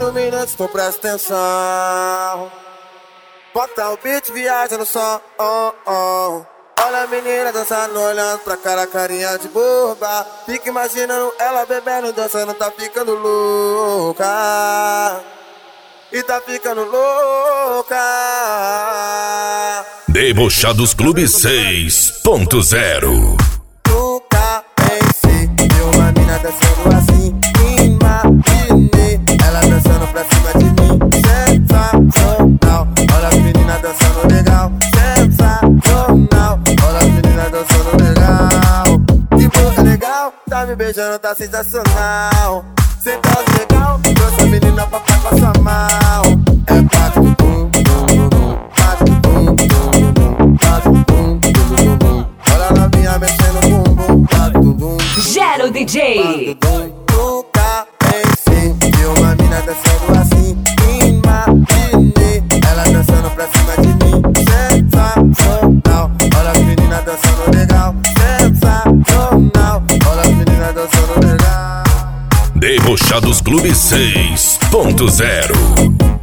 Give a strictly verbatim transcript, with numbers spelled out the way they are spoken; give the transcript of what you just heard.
quatro minutos, tu presta atenção. Bota o beat, viaja no som, oh, oh. Olha a menina dançando, olhando pra cara, carinha de boba. Fica imaginando ela bebendo, dançando, tá ficando louca. E tá ficando louca. Debochados Clube seis ponto zero. Nunca pensei ver uma mina dançando assim. Imaginei ela dançando pra cima de mim. Sensacional, olha as meninas dançando legal. Sensacional, olha as meninas dançando legal. Que coisa legal, tá me beijando, tá sensacional. Cê tá legal, trouxe a menina pra ficar com essa mal. É bate bum bum bum bum, bate bum bum bum, bate bum bum bum. Olha a novinha mexendo bum bum, bate bum bum. Gero D J. Nunca pensei ver uma mina dançando assim. Imaginei ela dançando pra cima de mim. Sensacional, olha as meninas dançando legal. Sensacional, olha as meninas dançando legal. Debochados Clube seis ponto zero.